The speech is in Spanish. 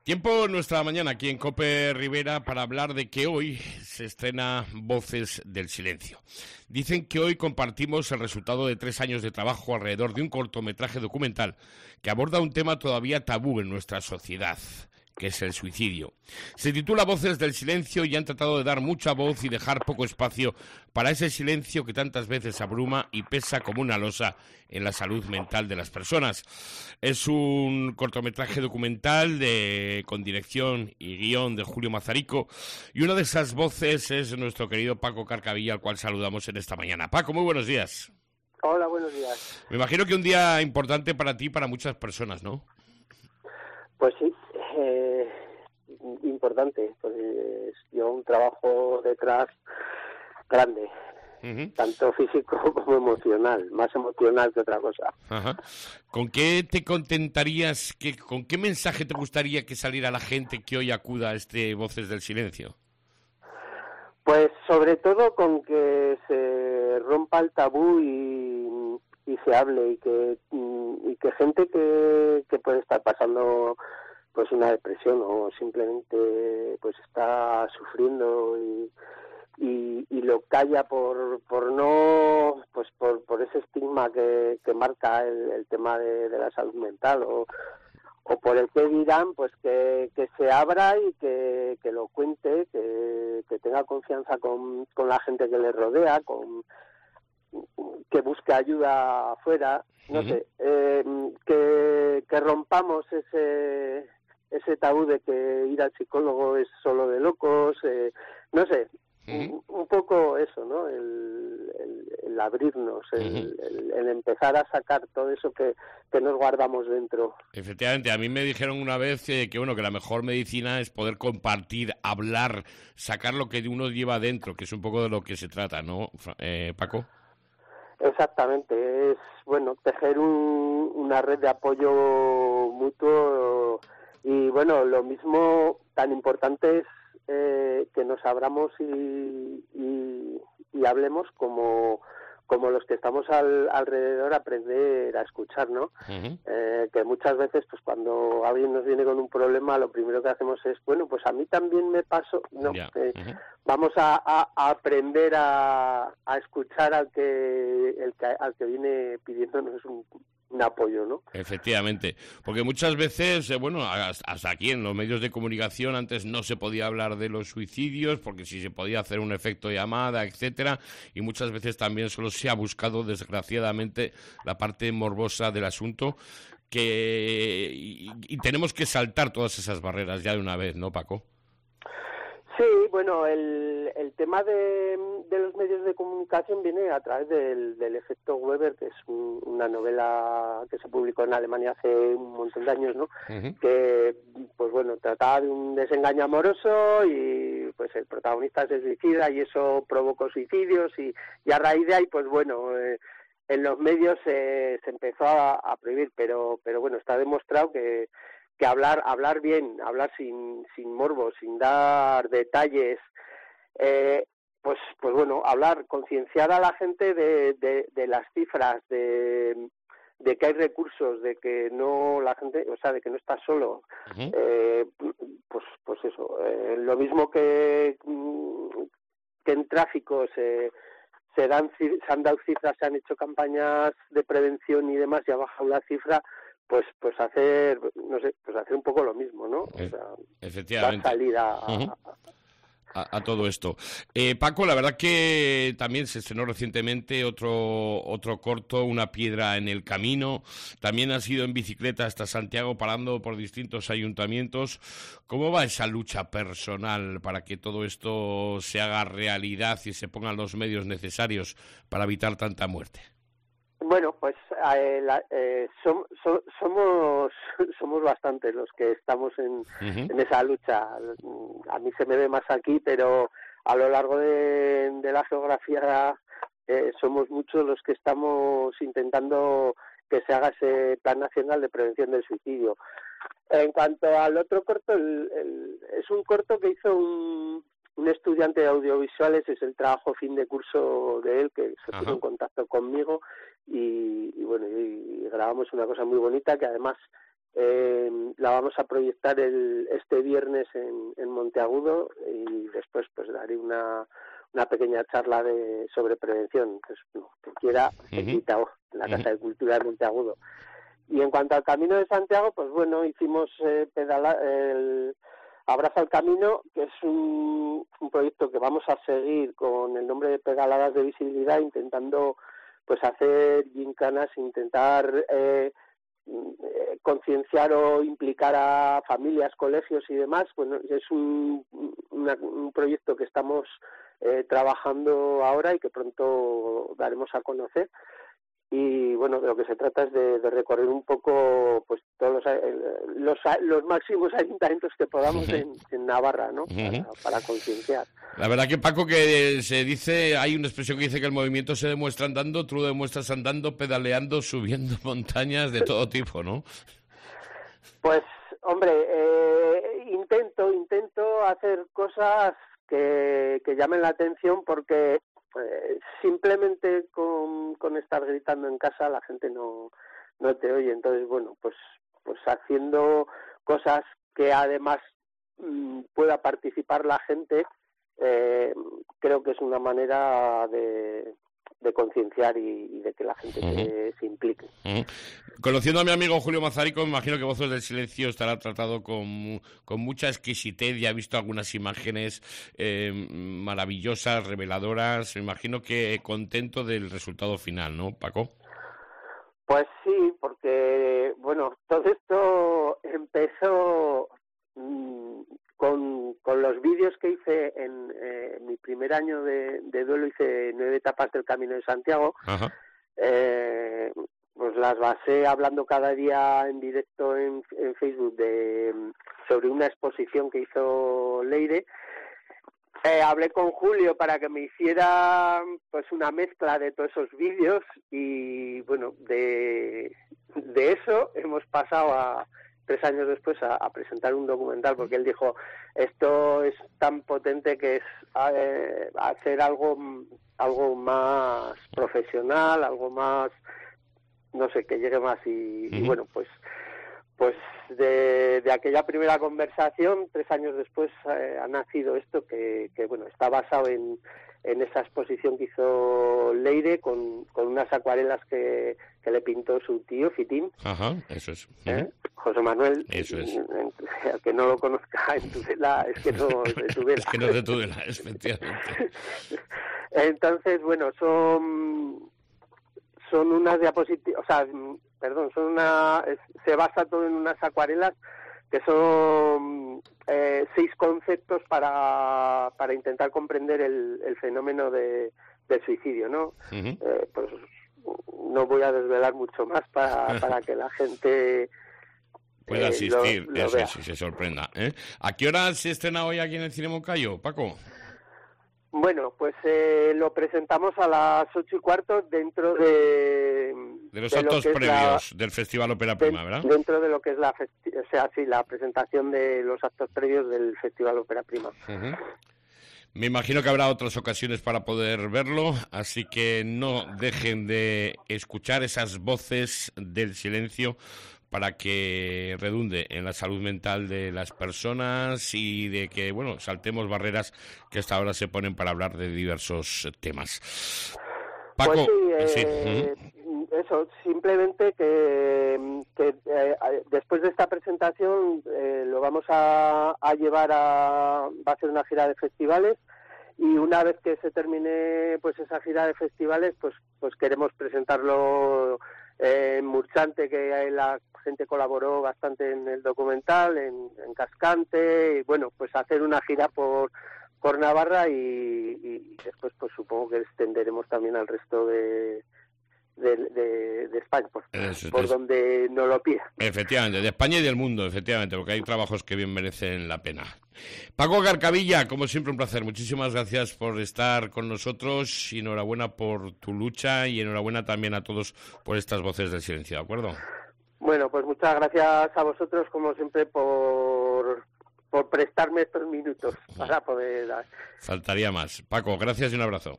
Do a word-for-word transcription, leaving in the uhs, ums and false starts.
Tiempo en nuestra mañana aquí en COPE Rivera para hablar de que hoy se estrena Voces del Silencio. Dicen que hoy compartimos el resultado de tres años de trabajo alrededor de un cortometraje documental que aborda un tema todavía tabú en nuestra sociedad, que es el suicidio. Se titula Voces del Silencio y han tratado de dar mucha voz y dejar poco espacio para ese silencio que tantas veces abruma y pesa como una losa en la salud mental de las personas. Es un cortometraje documental de, con dirección y guión de Julio Mazarico, y una de esas voces es nuestro querido Paco Carcavilla, al cual saludamos en esta mañana. Paco, muy buenos días. Hola, buenos días. Me imagino que un día importante para ti y para muchas personas, ¿no? Pues sí, eh, importante, pues lleva un trabajo detrás grande, uh-huh. Tanto físico como emocional, más emocional que otra cosa. Ajá. ¿Con qué te contentarías, que, con qué mensaje te gustaría que saliera la gente que hoy acuda a este Voces del Silencio? Pues sobre todo con que se rompa el tabú y, y se hable y que y que gente que, que puede estar pasando pues una depresión o simplemente pues está sufriendo y y, y lo calla por por no pues por por ese estigma que, que marca el, el tema de, de la salud mental o o por el que dirán, pues que, que se abra y que, que lo cuente, que, que tenga confianza con, con la gente que le rodea, con que busque ayuda afuera, no uh-huh. sé, eh, que, que rompamos ese ese tabú de que ir al psicólogo es solo de locos, eh, no sé, uh-huh. un, un poco eso, ¿no? El, el, el abrirnos, el, uh-huh. el, el empezar a sacar todo eso que, que nos guardamos dentro. Efectivamente, a mí me dijeron una vez eh, que bueno que la mejor medicina es poder compartir, hablar, sacar lo que uno lleva dentro, que es un poco de lo que se trata, ¿no, eh, Paco? Exactamente, es bueno tejer un, una red de apoyo mutuo y bueno, lo mismo tan importante es eh, que nos abramos y, y, y hablemos como como los que estamos al, alrededor, aprender a escuchar, ¿no? Uh-huh. Eh, que muchas veces, pues cuando alguien nos viene con un problema, lo primero que hacemos es, bueno, pues a mí también me pasó, no, yeah. eh, uh-huh. vamos a, a, a aprender a, a escuchar al que, el que al que viene pidiéndonos un, un apoyo, ¿no? Efectivamente, porque muchas veces, eh, bueno, hasta aquí en los medios de comunicación antes no se podía hablar de los suicidios, porque si se podía hacer un efecto llamada, etcétera, y muchas veces también solo se ha buscado, desgraciadamente, la parte morbosa del asunto, que y, y tenemos que saltar todas esas barreras ya de una vez, ¿no, Paco? Sí, bueno, el, el tema de, de los medios de comunicación viene a través del, del efecto Weber, que es un, una novela que se publicó en Alemania hace un montón de años, ¿no? Uh-huh. Que, pues bueno, trataba de un desengaño amoroso y pues el protagonista se suicida y eso provocó suicidios y, y a raíz de ahí, pues bueno, eh, en los medios eh, se empezó a, a prohibir, pero, pero bueno, está demostrado que que hablar hablar bien, hablar sin sin morbo, sin dar detalles, eh, pues pues bueno, hablar, concienciar a la gente de, de, de las cifras, de, de que hay recursos, de que no la gente, o sea, de que no está solo, uh-huh. eh, pues pues eso, eh, lo mismo que que en tráfico se se dan se han dado cifras, se han hecho campañas de prevención y demás y ha bajado la cifra. Pues pues hacer, no sé, pues hacer un poco lo mismo, ¿no? O sea, efectivamente. Dar salida a, uh-huh. a, a todo esto. Eh, Paco, la verdad que también se estrenó recientemente otro otro corto, Una piedra en el camino. También has ido en bicicleta hasta Santiago parando por distintos ayuntamientos. ¿Cómo va esa lucha personal para que todo esto se haga realidad y se pongan los medios necesarios para evitar tanta muerte? Bueno, pues eh, la, eh, som, so, somos somos bastantes los que estamos en, uh-huh. en esa lucha. A mí se me ve más aquí, pero a lo largo de, de la geografía eh, somos muchos los que estamos intentando que se haga ese Plan Nacional de Prevención del Suicidio. En cuanto al otro corto, el, el, es un corto que hizo un... un estudiante de audiovisuales, es el trabajo fin de curso de él, que se puso en contacto conmigo y, y bueno, y, y grabamos una cosa muy bonita que además Eh, la vamos a proyectar el, este viernes en, en Monteagudo y después pues daré una, una pequeña charla de sobre prevención. Entonces, no, que quiera, uh-huh. invitado en la Casa uh-huh. de Cultura de Monteagudo. Y en cuanto al Camino de Santiago, pues bueno, hicimos eh, pedala, el Abraza el Camino, que es un, un proyecto que vamos a seguir con el nombre de Pedaladas de Visibilidad, intentando pues hacer gincanas, intentar eh, concienciar o implicar a familias, colegios y demás. Bueno, es un, una, un proyecto que estamos eh, trabajando ahora y que pronto daremos a conocer. Y bueno, de lo que se trata es de, de recorrer un poco pues todos los, los, los máximos ayuntamientos que podamos en, en Navarra, ¿no? Para, para concienciar. La verdad que, Paco, que se dice, hay una expresión que dice que el movimiento se demuestra andando, tú lo demuestras andando, pedaleando, subiendo montañas de todo tipo, ¿no? Pues, hombre, eh, intento, intento hacer cosas que, que llamen la atención porque Eh, simplemente con, con estar gritando en casa la gente no no te oye. Entonces, bueno, pues pues haciendo cosas que además mmm, pueda participar la gente, eh, creo que es una manera de, de concienciar y, y de que la gente uh-huh. se, se implique. Uh-huh. Conociendo a mi amigo Julio Mazarico, me imagino que Voces del Silencio estará tratado con, con mucha exquisitez. Ya he visto algunas imágenes eh, maravillosas, reveladoras. Me imagino que contento del resultado final, ¿no, Paco? Pues sí, porque, bueno, todo esto empezó mmm, con, con los vídeos que hice en eh, mi primer año de, de duelo. Hice nueve etapas del Camino de Santiago. Ajá. Eh, pues las basé hablando cada día en directo en, en Facebook de sobre una exposición que hizo Leire. Eh, hablé con Julio para que me hiciera pues una mezcla de todos esos vídeos y bueno, de, de eso hemos pasado a tres años después a, a presentar un documental, porque él dijo, esto es tan potente que es eh, hacer algo algo más profesional, algo más, no sé, que llegue más y, uh-huh. y bueno, pues pues de, de aquella primera conversación, tres años después eh, ha nacido esto que, que bueno, está basado en, en esa exposición que hizo Leire con, con unas acuarelas que, que le pintó su tío, Fitín. Ajá, eso es. Uh-huh. ¿Eh? José Manuel. Eso es. Al que no lo conozca en Tudela, es que no es de Tudela. Es que no es de Tudela, efectivamente. Entonces, bueno, son... son unas diapositivas, o sea, perdón, son una, se basa todo en unas acuarelas que son eh, seis conceptos para, para intentar comprender el, el fenómeno de, del suicidio, ¿no? Uh-huh. Eh, pues no voy a desvelar mucho más para, para que la gente pueda eh, asistir, lo, lo eso es, y se sorprenda. ¿eh? ¿A qué hora se estrena hoy aquí en el Cine Moncayo, Paco? Bueno, pues eh, lo presentamos a las ocho y cuarto dentro de... De los de actos previos la, del Festival Ópera Prima, ¿verdad? Dentro de lo que es la, festi- o sea, sí, la presentación de los actos previos del Festival Ópera Prima. Uh-huh. Me imagino que habrá otras ocasiones para poder verlo, así que no dejen de escuchar esas voces del silencio para que redunde en la salud mental de las personas y de que, bueno, saltemos barreras que hasta ahora se ponen para hablar de diversos temas. Paco, pues sí, eh, sí. Uh-huh. Eso, simplemente que, que eh, después de esta presentación eh, lo vamos a, a llevar a... va a ser una gira de festivales y una vez que se termine pues esa gira de festivales, pues pues queremos presentarlo en Murchante, que la gente colaboró bastante en el documental, en, en Cascante, y bueno, pues hacer una gira por por Navarra y, y después pues supongo que extenderemos también al resto de de, de, de España, por, Eso, por es, donde nos lo pida. Efectivamente, de España y del mundo, efectivamente, porque hay trabajos que bien merecen la pena. Paco Carcavilla, como siempre un placer, muchísimas gracias por estar con nosotros y enhorabuena por tu lucha y enhorabuena también a todos por estas voces del silencio, ¿de acuerdo? Bueno, pues muchas gracias a vosotros, como siempre, por, por prestarme estos minutos para poder dar. Faltaría más. Paco, gracias y un abrazo.